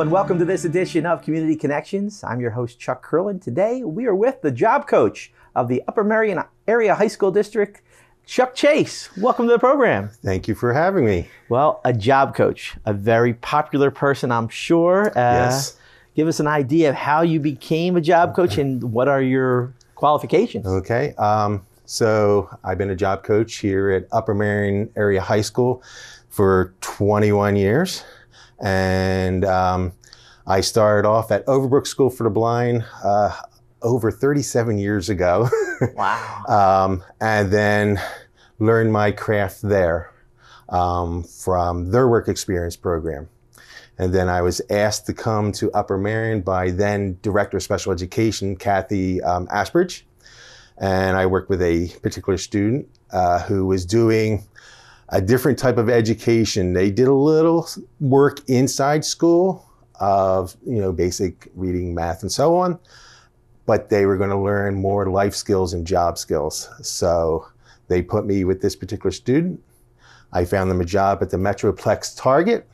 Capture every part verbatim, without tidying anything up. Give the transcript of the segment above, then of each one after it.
and welcome to this edition of Community Connections. I'm your host, Chuck Curlin. Today, we are with the job coach of the Upper Merion Area High School District, Chuck Chase. Welcome to the program. Thank you for having me. Well, a job coach, a very popular person, I'm sure. Uh, yes. Give us an idea of how you became a job coach and what are your qualifications? Okay. Um, so I've been a job coach here at Upper Merion Area High School for twenty-one years. And um, I started off at Overbrook School for the Blind uh, over thirty-seven years ago. Wow. um, and then learned my craft there um, from their work experience program. And then I was asked to come to Upper Merion by then Director of Special Education, Kathy um, Ashbridge. And I worked with a particular student uh, who was doing a different type of education. They did a little work inside school of, you know, basic reading, math, and so on, but they were going to learn more life skills and job skills. So they put me with this particular student. I found them a job at the Metroplex Target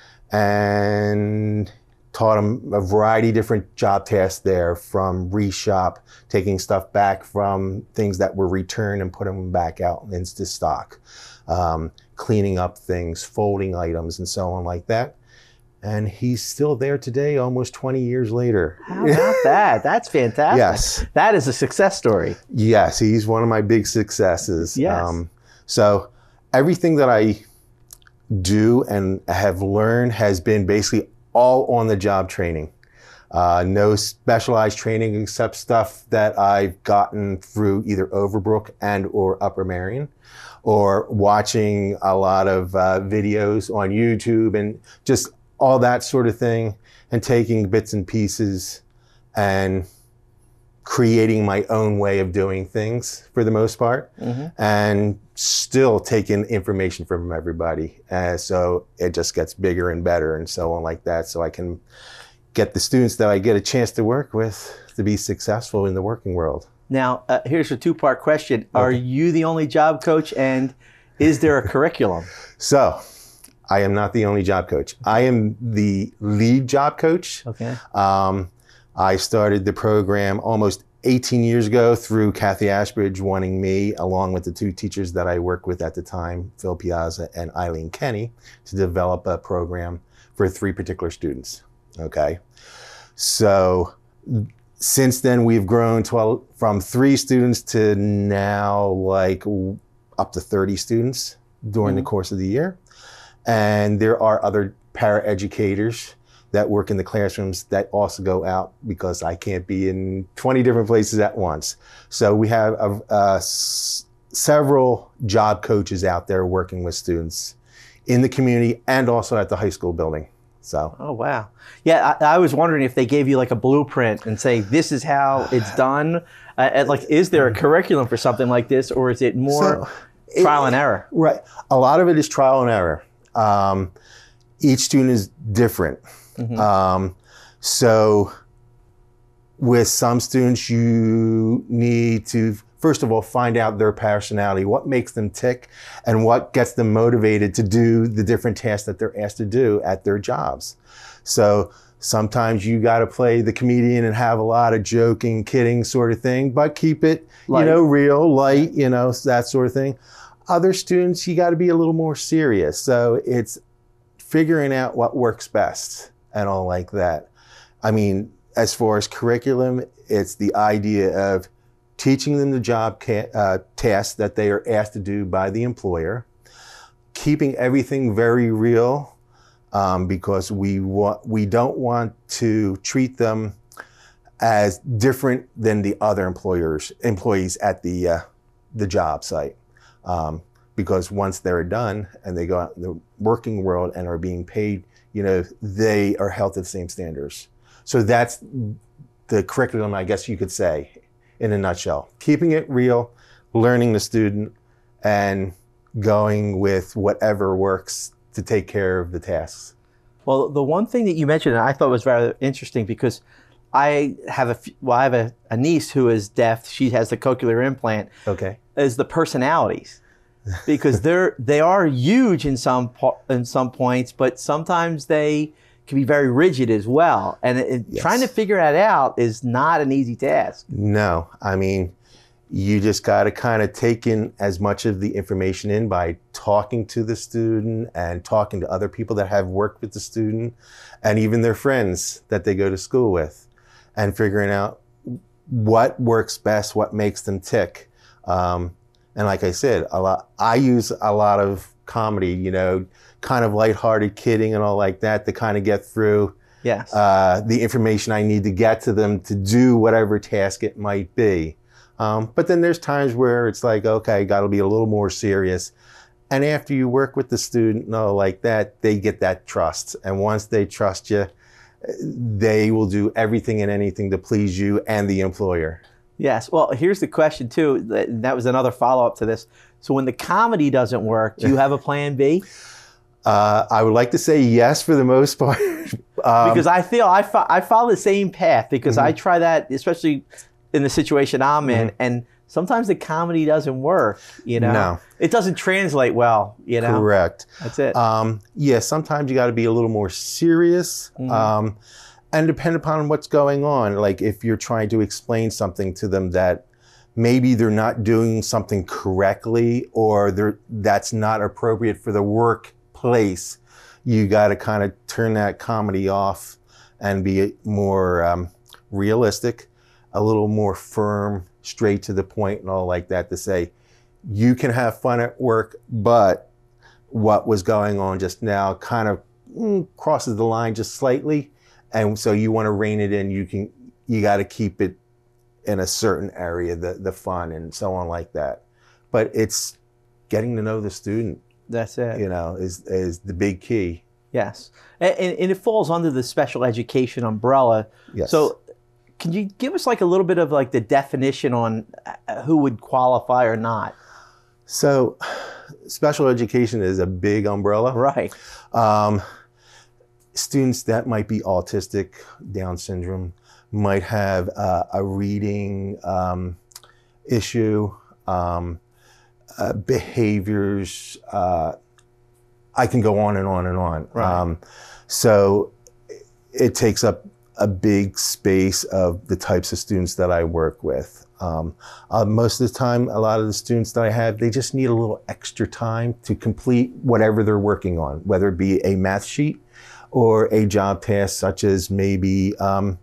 and taught them a variety of different job tasks there, from reshop, taking stuff back from things that were returned and putting them back out into stock. Um, cleaning up things, folding items, and so on like that. And he's still there today, almost twenty years later. How about that? That's fantastic. Yes. That is a success story. Yes, he's one of my big successes. Yes. Um, so everything that I do and have learned has been basically all on the job training. Uh, no specialized training except stuff that I've gotten through either Overbrook and or Upper Merion, or watching a lot of uh, videos on YouTube and just all that sort of thing, and taking bits and pieces and creating my own way of doing things for the most part, mm-hmm. and still taking information from everybody. Uh, so it just gets bigger and better and so on like that. So I can get the students that I get a chance to work with to be successful in the working world. Now, uh, here's a two-part question. Okay. Are you the only job coach, and is there a curriculum? So, I am not the only job coach. I am the lead job coach. Okay. Um, I started the program almost eighteen years ago through Kathy Ashbridge wanting me, along with the two teachers that I worked with at the time, Phil Piazza and Eileen Kenny, to develop a program for three particular students. Okay. So, since then, we've grown to, from three students to now like up to thirty students during mm-hmm. the course of the year. And there are other paraeducators that work in the classrooms that also go out because I can't be in twenty different places at once. So we have a, a, s- several job coaches out there working with students in the community and also at the high school building. So. Oh, wow. Yeah, I, I was wondering if they gave you like a blueprint and say, this is how it's done. Uh, and like, is there a curriculum for something like this, or is it more so, trial it, and error? Right. A lot of it is trial and error. Um, each student is different. Mm-hmm. Um, so with some students, you need to, first of all, find out their personality, what makes them tick, and what gets them motivated to do the different tasks that they're asked to do at their jobs. So sometimes you got to play the comedian and have a lot of joking, kidding sort of thing, but keep it, light. you know, real, light, you know, that sort of thing. Other students, you got to be a little more serious. So it's figuring out what works best and all like that. I mean, as far as curriculum, it's the idea of teaching them the job ca- uh, tasks that they are asked to do by the employer, keeping everything very real, um, because we want we don't want to treat them as different than the other employers employees at the uh, the job site, um, because once they're done and they go out in the working world and are being paid, you know, they are held to the same standards. So that's the curriculum, I guess you could say, in a nutshell. Keeping it real, learning the student, and going with whatever works to take care of the tasks. Well, the one thing that you mentioned, and I thought was very interesting, because I have a well, I have a, a niece who is deaf. She has the cochlear implant. Okay. Is the personalities, because they're they are huge in some in some points, but sometimes they can be very rigid as well. And it, Yes. trying to figure that out is not an easy task. No, I mean, you just got to kind of take in as much of the information in by talking to the student and talking to other people that have worked with the student and even their friends that they go to school with, and figuring out what works best, what makes them tick. Um, and like I said, a lot, I use a lot of comedy, you know, kind of lighthearted kidding and all like that to kind of get through Yes. uh, the information I need to get to them to do whatever task it might be. Um, but then there's times where it's like, okay, got to be a little more serious. And after you work with the student and all like that, they get that trust. And once they trust you, they will do everything and anything to please you and the employer. Yes. Well, here's the question too. That, that was another follow-up to this. So when the comedy doesn't work, do you have a plan B? Uh, I would like to say yes for the most part. um, Because I feel I, fo- I follow the same path, because Mm-hmm. I try that, especially in the situation I'm in, and sometimes the comedy doesn't work, you know? No. It doesn't translate well, you know? correct. That's it. Um, yeah, sometimes you got to be a little more serious, um, and depend upon what's going on. Like if you're trying to explain something to them that maybe they're not doing something correctly, or they're, that's not appropriate for the workplace, you got to kind of turn that comedy off and be more um, realistic, a little more firm, straight to the point and all like that, to say, you can have fun at work, but what was going on just now kind of mm, crosses the line just slightly. And so you want to rein it in. You can, you got to keep it in a certain area, the, the fun and so on like that. But it's getting to know the student, That's it. you know, is, is the big key. Yes. And, and and it falls under the special education umbrella. Yes. So can you give us like a little bit of like the definition on uh, who would qualify or not? So special education is a big umbrella. Right. Um, students that might be autistic, Down syndrome, might have uh, a reading um, issue, um, uh, behaviors. Uh, I can go on and on and on. Right. Um, so it takes up a big space of the types of students that I work with. Um, uh, most of the time, a lot of the students that I have, they just need a little extra time to complete whatever they're working on, whether it be a math sheet or a job task such as maybe um,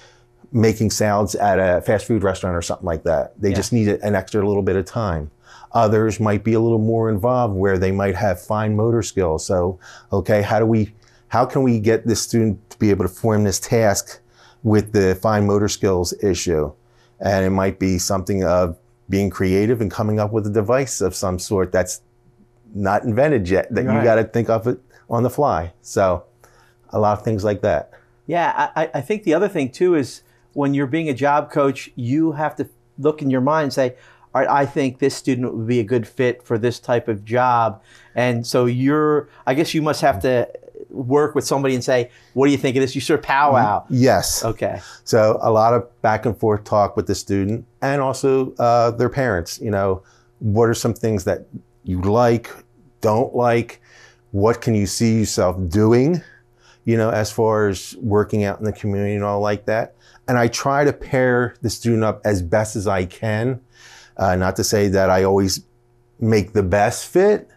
making salads at a fast food restaurant or something like that. They Yeah. just need an extra little bit of time. Others might be a little more involved where they might have fine motor skills. So, okay, how do we, how can we get this student to be able to form this task with the fine motor skills issue? And it might be something of being creative and coming up with a device of some sort that's not invented yet, that Right. you got to think of it on the fly. So a lot of things like that. Yeah, I, I think the other thing too is when you're being a job coach, you have to look in your mind and say, all right, I think this student would be a good fit for this type of job. And so you're, I guess you must have to work with somebody and say, what do you think of this? You sort of powwow. Yes. Okay. So a lot of back and forth talk with the student and also uh, their parents. You know, what are some things that you like, don't like? What can you see yourself doing, you know, as far as working out in the community and all like that? And I try to pair the student up as best as I can. Uh, not to say that I always make the best fit,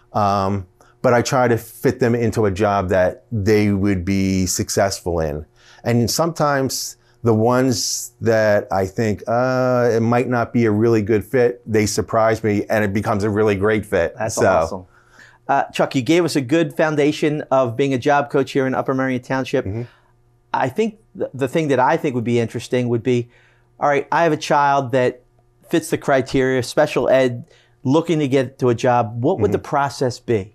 um, but I try to fit them into a job that they would be successful in. And sometimes the ones that I think uh, it might not be a really good fit, they surprise me and it becomes a really great fit. That's So, awesome. Uh, Chuck, you gave us a good foundation of being a job coach here in Upper Merion Township. Mm-hmm. I think th- the thing that I think would be interesting would be, all right, I have a child that fits the criteria, special ed, looking to get to a job. What would Mm-hmm. the process be?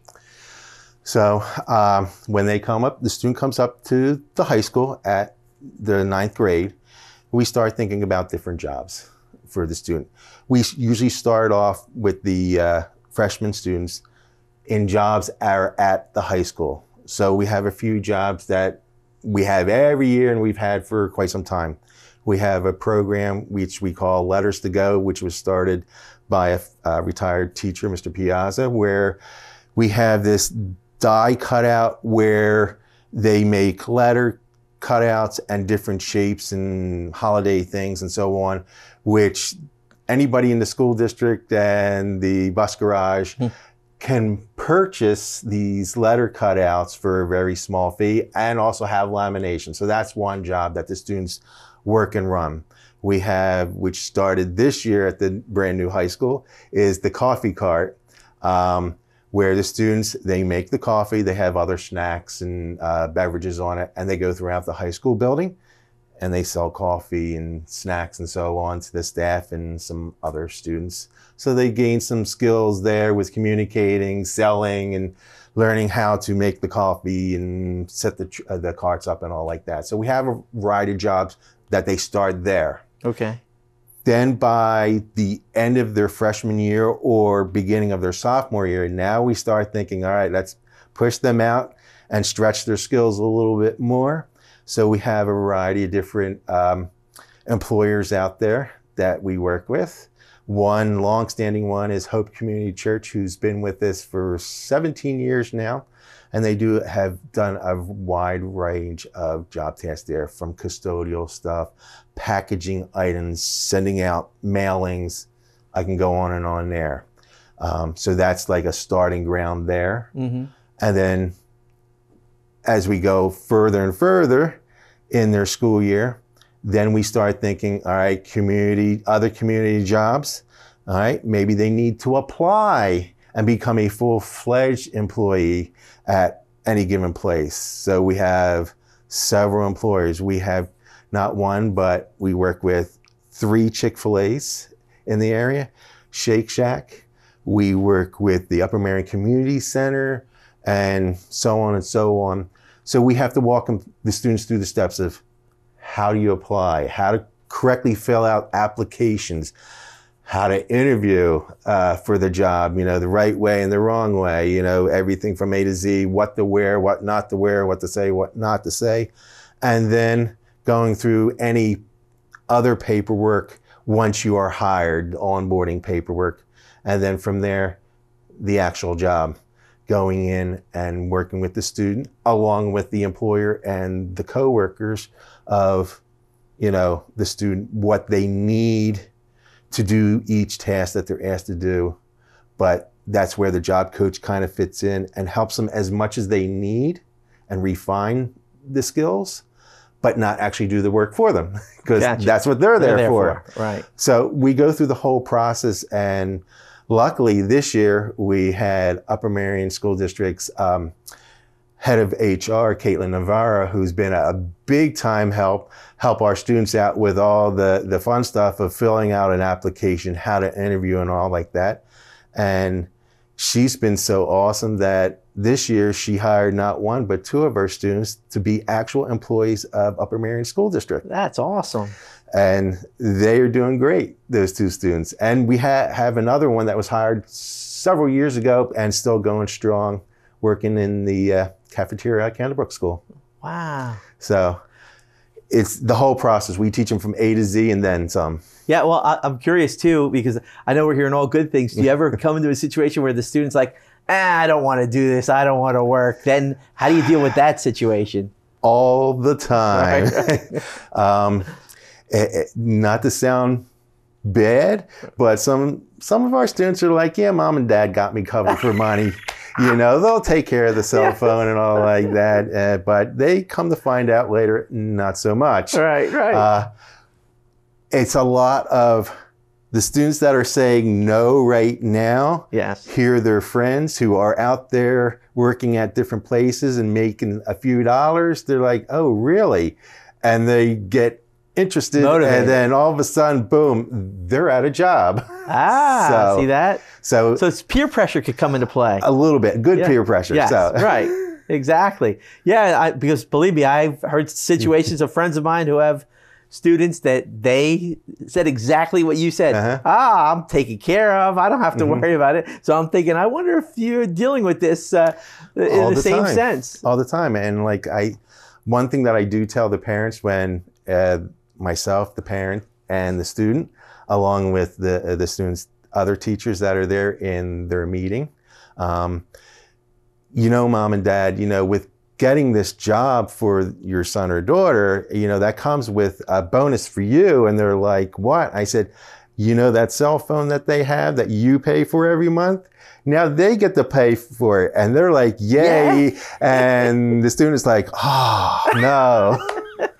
So um, when they come up, the student comes up to the high school at the ninth grade, we start thinking about different jobs for the student. We s- usually start off with the uh, freshman students in jobs are at the high school. So we have a few jobs that we have every year and we've had for quite some time. We have a program which we call Letters to Go, which was started by a uh, retired teacher, Mister Piazza, where we have this die cutout where they make letter cutouts and different shapes and holiday things and so on, which anybody in the school district and the bus garage hmm. can purchase these letter cutouts for a very small fee and also have lamination. So that's one job that the students work and run. We have, which started this year at the brand new high school, is the coffee cart, um, where the students, they make the coffee, they have other snacks and uh, beverages on it, and they go throughout the high school building and they sell coffee and snacks and so on to the staff and some other students. So they gain some skills there with communicating, selling, and learning how to make the coffee and set the, uh, the carts up and all like that. So we have a variety of jobs that they start there. Okay. Then by the end of their freshman year or beginning of their sophomore year, now we start thinking, all right, let's push them out and stretch their skills a little bit more. So we have a variety of different um, employers out there that we work with. One longstanding one is Hope Community Church, who's been with us for seventeen years now. And they do have done a wide range of job tasks there, from custodial stuff, packaging items, sending out mailings. I can go on and on there. Um, so that's like a starting ground there. Mm-hmm. And then as we go further and further in their school year, then we start thinking, all right, community, other community jobs, all right, maybe they need to apply and become a full-fledged employee at any given place. So we have several employers. We have not one, but we work with three Chick-fil-A's in the area, Shake Shack. We work with the Upper Marion Community Center, and so on and so on. So we have to walk them, the students through the steps of how do you apply, how to correctly fill out applications, how to interview uh, for the job, you know, the right way and the wrong way, you know, everything from A to Z, what to wear, what not to wear, what to say, what not to say. And then going through any other paperwork once you are hired, onboarding paperwork. And then from there, the actual job, going in and working with the student along with the employer and the coworkers of, you know, the student, what they need to do each task that they're asked to do. But that's where the job coach kind of fits in and helps them as much as they need and refine the skills, but not actually do the work for them, because gotcha. That's what they're, they're there, there for. for. Right. So we go through the whole process, and luckily this year we had Upper Marion School District's um, head of H R, Caitlin Navarro, who's been a big time help, help our students out with all the, the fun stuff of filling out an application, how to interview and all like that. And she's been so awesome that this year she hired not one, but two of our students to be actual employees of Upper Marion School District. That's awesome. And they are doing great, those two students. And we ha- have another one that was hired several years ago and still going strong, working in the uh, cafeteria at Canterbrook School. Wow. So it's the whole process. We teach them from A to Z and then some. Yeah, well, I, I'm curious too, because I know we're hearing all good things. Do you ever come into a situation where the student's like, ah, I don't want to do this, I don't want to work? Then how do you deal with that situation? All the time. Right. um, it, it, not to sound bad, but some some of our students are like, yeah, mom and dad got me covered for money. You know, they'll take care of the cell phone and all like that. Uh, but they come to find out later, not so much. Right, right. Uh, it's a lot of the students that are saying no right now. Yes. Hear their friends who are out there working at different places and making a few dollars. They're like, oh, really? And they get interested, motivated. And then all of a sudden, boom, they're out of job. Ah, so, see that? So, so it's peer pressure could come into play. A little bit, good yeah. peer pressure. Yes, so. Right, exactly. Yeah, I, because believe me, I've heard situations of friends of mine who have students that they said exactly what you said. Uh-huh. Ah, I'm taken care of. I don't have to mm-hmm. worry about it. So I'm thinking, I wonder if you're dealing with this uh, in all the, the same time. sense. All the time. And like I, one thing that I do tell the parents when uh, myself, the parent, and the student, along with the uh, the students' other teachers that are there in their meeting, um, you know, mom and dad, you know, with getting this job for your son or daughter, you know, that comes with a bonus for you. And they're like, what? I said, you know, that cell phone that they have that you pay for every month? Now they get to pay for it. And they're like, yay. Yeah. And the student's like, oh, no.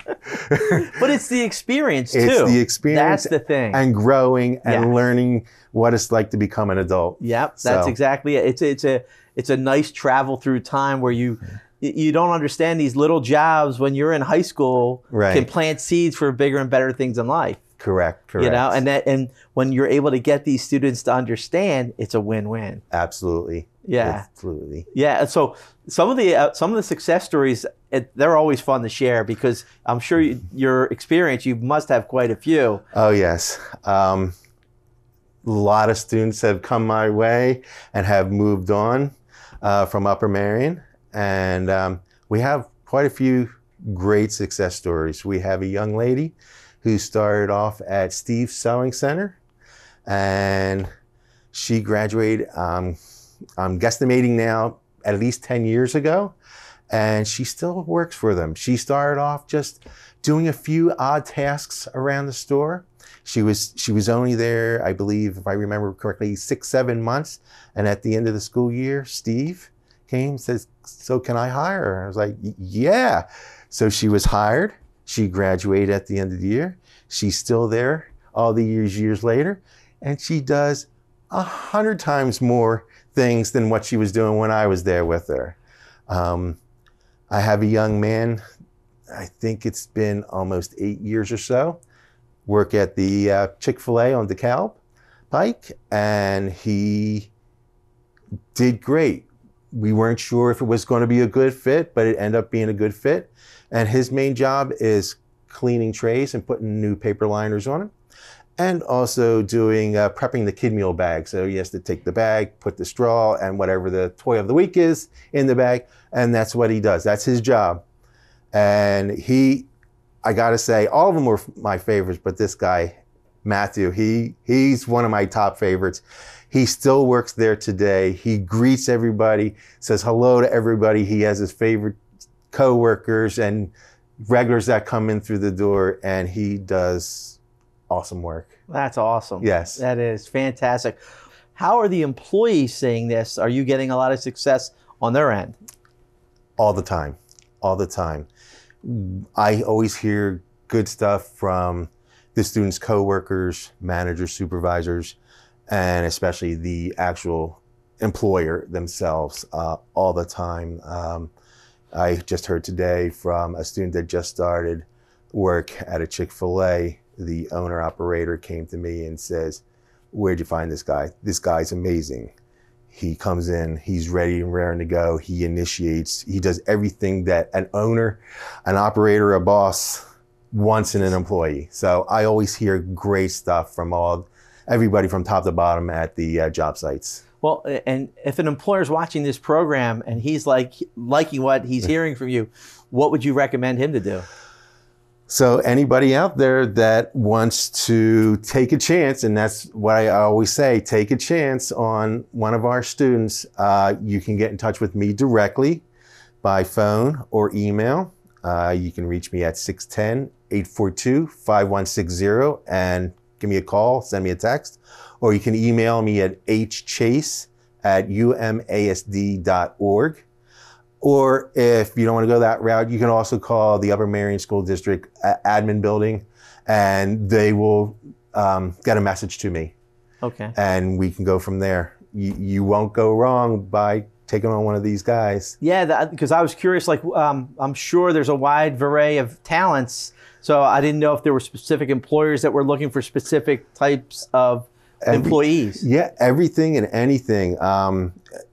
But it's the experience too. It's the experience. That's the thing. And growing and yeah. learning what it's like to become an adult. Yep, that's so. exactly it. It's it's a it's a nice travel through time where you you don't understand these little jobs when you're in high school right. can plant seeds for bigger and better things in life. Correct, correct. You know, and that and when you're able to get these students to understand, it's a win-win. Absolutely. Yeah, absolutely. Yeah, and so some of the uh, some of the success stories, it, they're always fun to share because I'm sure you, your experience, you must have quite a few. Oh yes, um, a lot of students have come my way and have moved on uh, from Upper Merion, and um, we have quite a few great success stories. We have a young lady who started off at Steve's Sewing Center, and she graduated. Um, I'm guesstimating now at least ten years ago, and she still works for them. She started off just doing a few odd tasks around the store. She was she was only there, I believe, if I remember correctly, six, seven months. And at the end of the school year, Steve came and says, so can I hire her? I was like, yeah. So she was hired. She graduated at the end of the year. She's still there all the years, years later. And she does a hundred times more things than what she was doing when I was there with her. Um, I have a young man, I think it's been almost eight years or so, work at the uh, Chick-fil-A on DeKalb Pike, and he did great. We weren't sure if it was going to be a good fit, but it ended up being a good fit. And his main job is cleaning trays and putting new paper liners on them. And also doing, uh, prepping the kid meal bag. So he has to take the bag, put the straw and whatever the toy of the week is in the bag. And that's what he does. That's his job. And he, I gotta say, all of them were my favorites, but this guy, Matthew, he he's one of my top favorites. He still works there today. He greets everybody, says hello to everybody. He has his favorite coworkers and regulars that come in through the door, and he does awesome work. That's awesome. Yes. That is fantastic. How are the employees seeing this? Are you getting a lot of success on their end? All the time. All the time. I always hear good stuff from the students' coworkers, managers, supervisors, and especially the actual employer themselves uh, all the time. Um, I just heard today from a student that just started work at a Chick-fil-A. The owner operator came to me and says, where'd you find this guy? This guy's amazing. He comes in, he's ready and raring to go. He initiates, he does everything that an owner, an operator, a boss wants in an employee. So I always hear great stuff from all, everybody from top to bottom at the uh, job sites. Well, and if an employer's watching this program and he's like liking what he's hearing from you, what would you recommend him to do? So anybody out there that wants to take a chance, and that's what I always say, take a chance on one of our students, uh, you can get in touch with me directly by phone or email. Uh, you can reach me at six one zero, eight four two, five one six zero and give me a call, send me a text, or you can email me at h chase at u m a s d dot org. Or if you don't want to go that route, you can also call the Upper Merion School District admin building, and they will um, get a message to me. Okay. And we can go from there. You, you won't go wrong by taking on one of these guys. Yeah, because I was curious, like, um, I'm sure there's a wide array of talents, so I didn't know if there were specific employers that were looking for specific types of Every, employees. Yeah, everything and anything. Um,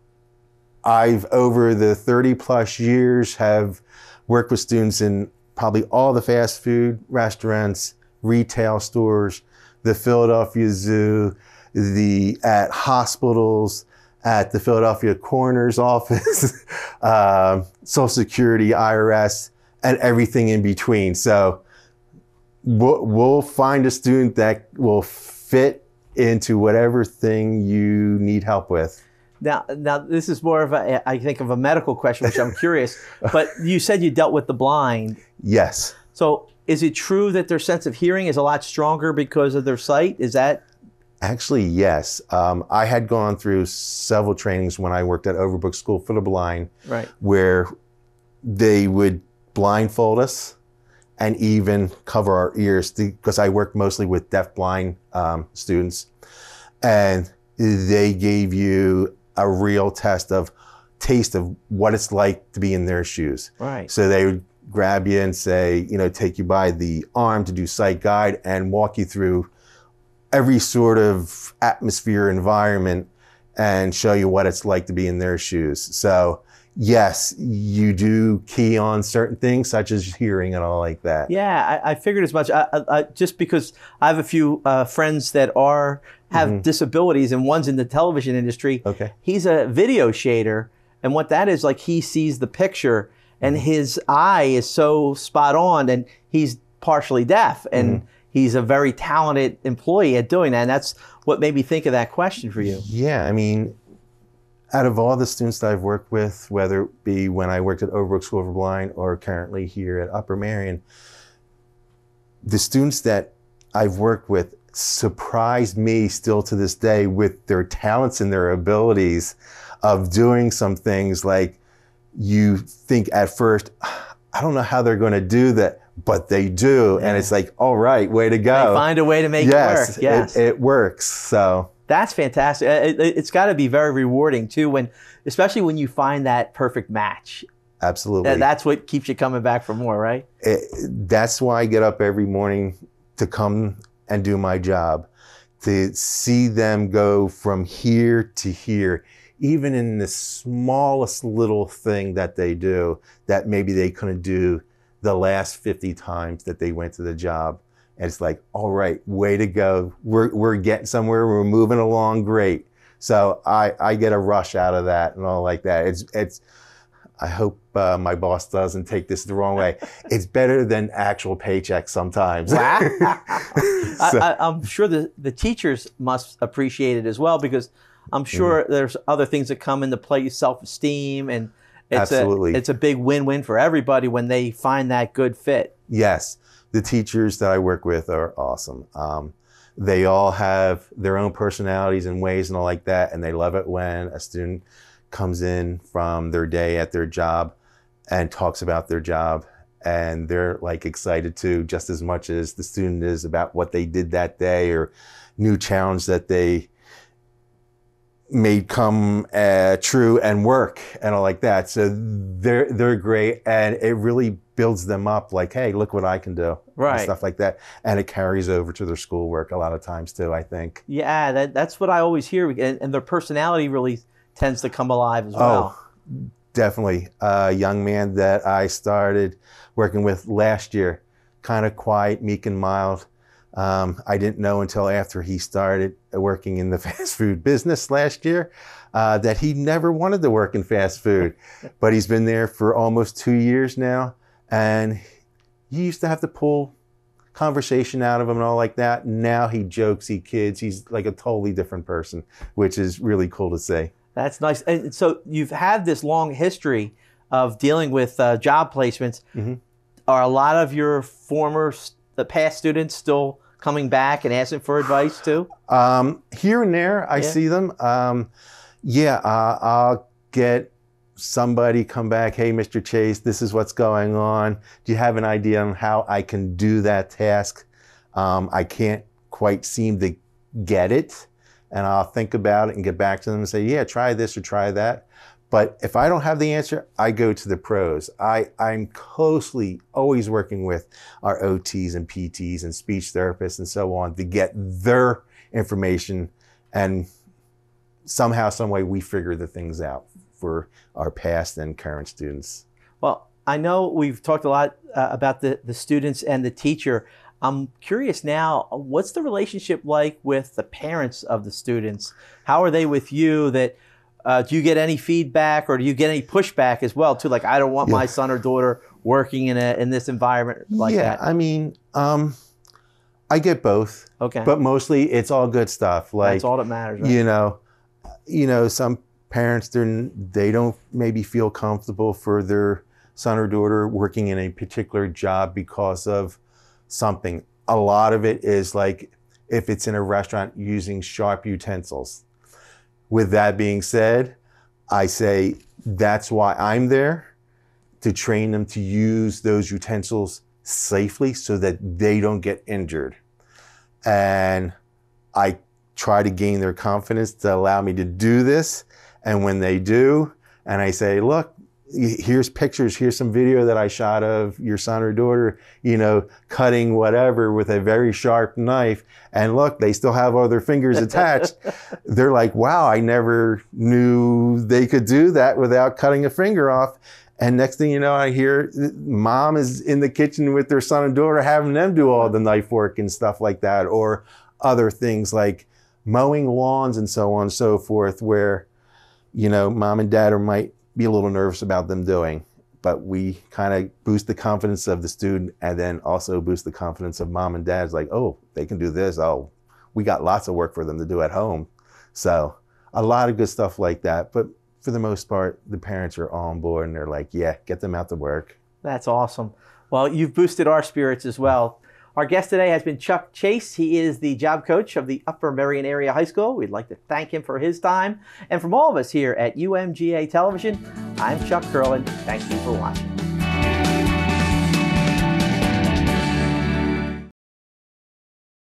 I've, over the thirty plus years, have worked with students in probably all the fast food restaurants, retail stores, the Philadelphia Zoo, the at hospitals, at the Philadelphia Coroner's Office, uh, Social Security, I R S, and everything in between. So we'll, we'll find a student that will fit into whatever thing you need help with. Now, now this is more of a, I think, of a medical question, which I'm curious. But you said you dealt with the blind. Yes. So is it true that their sense of hearing is a lot stronger because of their sight? Is that? Actually, yes. Um, I had gone through several trainings when I worked at Overbrook School for the Blind, right, where they would blindfold us and even cover our ears, because I worked mostly with deaf-blind um, students. And they gave you a real test of taste of what it's like to be in their shoes. Right. So they would grab you and say, you know, take you by the arm to do sight guide and walk you through every sort of atmosphere, environment, and show you what it's like to be in their shoes. So yes, you do key on certain things such as hearing and all like that. Yeah, I, I figured as much. I, I, just because I have a few uh, friends that are have mm-hmm. disabilities, and one's in the television industry. Okay. He's a video shader, and what that is, like, he sees the picture, and mm-hmm. his eye is so spot on, and he's partially deaf, and mm-hmm. he's a very talented employee at doing that, and that's what made me think of that question for you. Yeah, I mean, out of all the students that I've worked with, whether it be when I worked at Overbrook School for Blind or currently here at Upper Merion, the students that I've worked with surprise me still to this day with their talents and their abilities of doing some things like you think at first, I don't know how they're going to do that, but they do. Yeah. And it's like, all right, way to go. They find a way to make yes, it work. Yes, it, it works. So that's fantastic. It, it, it's got to be very rewarding too, when, especially when you find that perfect match. Absolutely. That, that's what keeps you coming back for more, right? It, that's why I get up every morning to come and do my job, to see them go from here to here, even in the smallest little thing that they do that maybe they couldn't do the last fifty times that they went to the job. And it's like, all right, way to go. We're, we're getting somewhere. We're moving along great. So I, I get a rush out of that and all like that. It's, it's, I hope uh, my boss doesn't take this the wrong way. It's better than actual paychecks sometimes. Wow. so. I, I, I'm sure the, the teachers must appreciate it as well, because I'm sure mm. there's other things that come into play, self-esteem, and it's Absolutely. a, it's a big win-win for everybody when they find that good fit. Yes. The teachers that I work with are awesome. Um, they all have their own personalities and ways and all like that, and they love it when a student comes in from their day at their job and talks about their job, and they're like excited too, just as much as the student is about what they did that day or new challenge that they made come uh, true and work and all like that. So they're they're great, and it really builds them up. Like, hey, look what I can do, right? And stuff like that, and it carries over to their schoolwork a lot of times too, I think. Yeah, that that's what I always hear, and, and their personality really tends to come alive as well. Oh, definitely. A young man that I started working with last year, kind of quiet, meek and mild. Um, I didn't know until after he started working in the fast food business last year uh, that he never wanted to work in fast food, but he's been there for almost two years now. And he used to have to pull conversation out of him and all like that. Now he jokes, he kids, he's like a totally different person, which is really cool to see. That's nice. And so you've had this long history of dealing with uh, job placements. Mm-hmm. Are a lot of your former, the past students still coming back and asking for advice too? Um, here and there, I yeah. see them. Um, yeah, uh, I'll get somebody come back, hey, Mister Chase, this is what's going on. Do you have an idea on how I can do that task? Um, I can't quite seem to get it. And I'll think about it and get back to them and say, yeah, try this or try that. But if I don't have the answer, I go to the pros. I, I'm closely always working with our O Ts and P Ts and speech therapists and so on to get their information, and somehow, some way we figure the things out for our past and current students. Well, I know we've talked a lot uh, about the, the students and the teacher. I'm curious now, what's the relationship like with the parents of the students? How are they with you? That uh, do you get any feedback, or do you get any pushback as well too? Like, I don't want yeah. my son or daughter working in a in this environment like yeah, that. Yeah, I mean, um, I get both. Okay. But mostly it's all good stuff. Like, that's all that matters, right? You know, you know, some parents, they're, they don't maybe feel comfortable for their son or daughter working in a particular job because of something. A lot of it is like if it's in a restaurant, using sharp utensils. With that being said, I say that's why I'm there, to train them to use those utensils safely so that they don't get injured. And I try to gain their confidence to allow me to do this. And when they do, and I say, look, here's pictures, here's some video that I shot of your son or daughter, you know, cutting whatever with a very sharp knife. And look, they still have other fingers attached. They're like, wow, I never knew they could do that without cutting a finger off. And next thing you know, I hear mom is in the kitchen with their son and daughter, having them do all the knife work and stuff like that, or other things like mowing lawns and so on and so forth, where, you know, mom and dad are, might be a little nervous about them doing, but we kind of boost the confidence of the student and then also boost the confidence of mom and dad's like, oh, they can do this. Oh, we got lots of work for them to do at home. So a lot of good stuff like that. But for the most part, the parents are on board and they're like, yeah, get them out to work. That's awesome. Well, you've boosted our spirits as well. Our guest today has been Chuck Chase. He is the job coach of the Upper Merion Area High School. We'd like to thank him for his time. And from all of us here at U M G A Television, I'm Chuck Curlin. Thank you for watching.